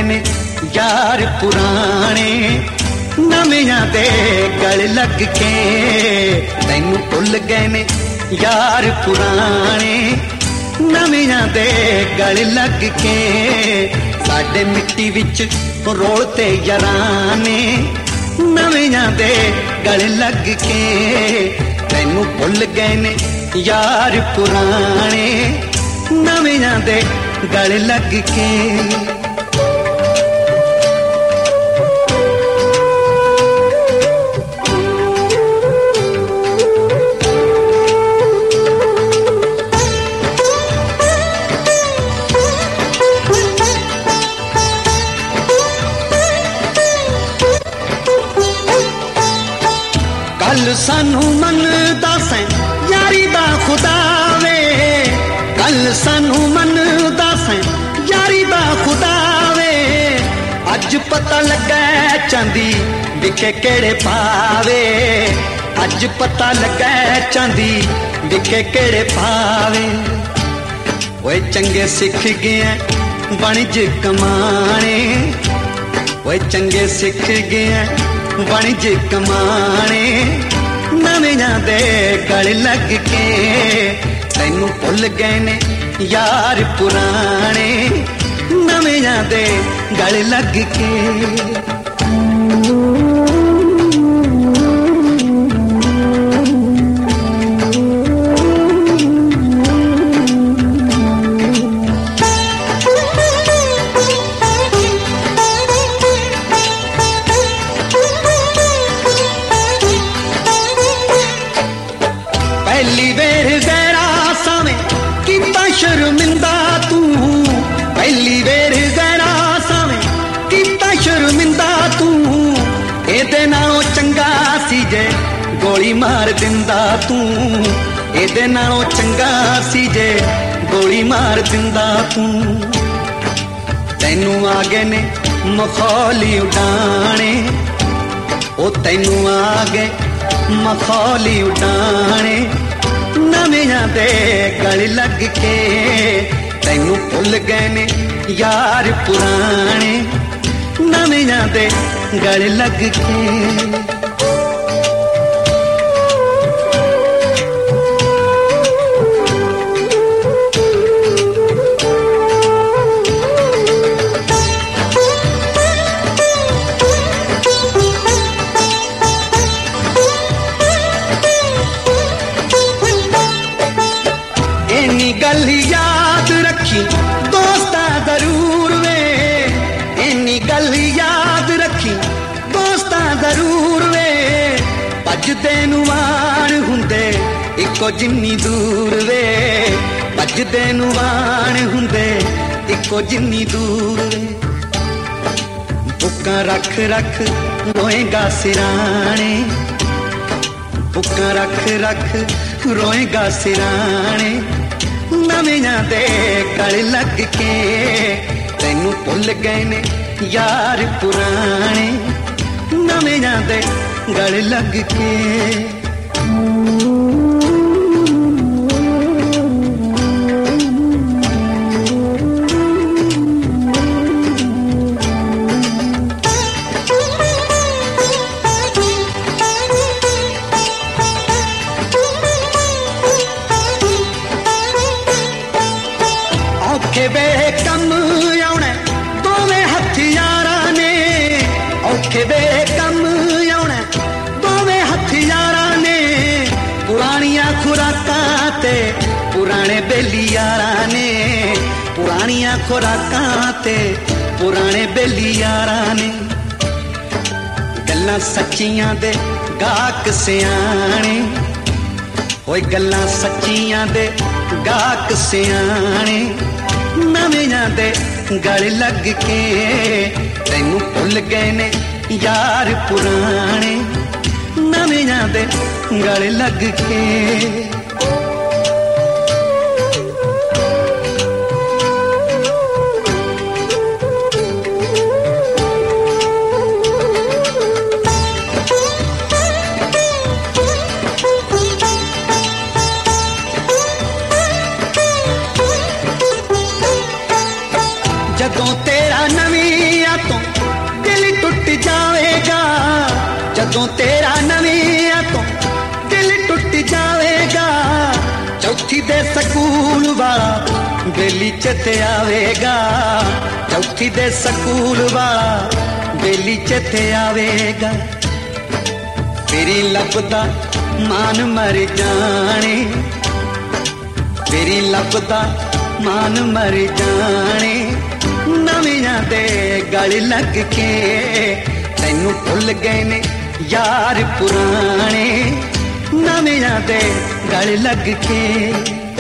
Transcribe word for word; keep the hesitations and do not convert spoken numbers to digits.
गए ने यार पुराने नवियां दे गल लग के। तैनू भुल गए ने यार पुराने नवियां दे गल लग के। साडे मिट्टी विच रोलते याराने नवियां दे गल लग के। तैनू भुल गए ने यार पुराने नवियां दे गल लग के। कल सानू मनदा सैं यारी दा खुदा वे। कल सानू मनदा सैं यारी दा खुदा वे। अज पता लगा चांदी विके केड़े पावे। अज पता लगा चांदी विके केड़े पावे। ओए चंगे सिख गए वणिज कमाने। ओए चंगे सिख गए वणिज कमाने नवियां दे गल लग के। तैनू भुल गए ने यार पुराने नवियां दे गल लग के। पहली वेर गैरा सावें कीता शर्मिंदा तू। पहली वेर गैरा सावें कीता शर्मिंदा तू। एदे नालों चंगा सी जे गोली मार दिंदा तू। एदे नालों चंगा सी जे गोली मार दिंदा तू। तैनू आ गए ने मखौली उडाने। ओ तैनू आ गए मखौली उडाने नवियां दे गल लग के। तैनू भुल गए ने यार पुराने नवियां दे गल लग के। गल याद रखी दोस्ता जरूर वे। इन्नी गल याद रखी दोस्ता जरूर वे। भजदे नू वाण हुंदे इको जिन्नी दूर वे। भजदे नू वाण हुंदे इको जिन्नी दूर वे। बुक्कां रख रख रोएगा सिराने। बुक्कां रख रख रोएगा सिराने नवियां दे गल लग के। तैनू भुल गए ने यार पुराने नवियां दे गल लग के। औखे वे कम आउणे दोवें हथियारां ने। औखे वे कम आउणे दोवें हथियारां ने। पुरानियां खुराकां ते पुराने बेली यारां ने। पुरानियां खुराकां ते पुराने बेली यारां ने। गल्लां सच्चियां दे गाहक सियाणे। ओए गल्लां सच्चियां दे गाहक सियाणे नवियां दे गल लग के। तैनू भुल गए ने यार पुराने नवियां दे गल लग के। जदों तेरा नवीं जदों तेरा नवियां तो दिल टुट जावेगा, चौथी दे स्कूल वाला बेली चेते आवेगा, चौथी दे स्कूल वाला बेली चेते आवेगा। तेरी लभदा मान मर जाने, तेरी लभदा मान मर जाने, नवियां दे गल लग के तैनू भुल गए ने यार पुराने, नवियां दे गल लग के।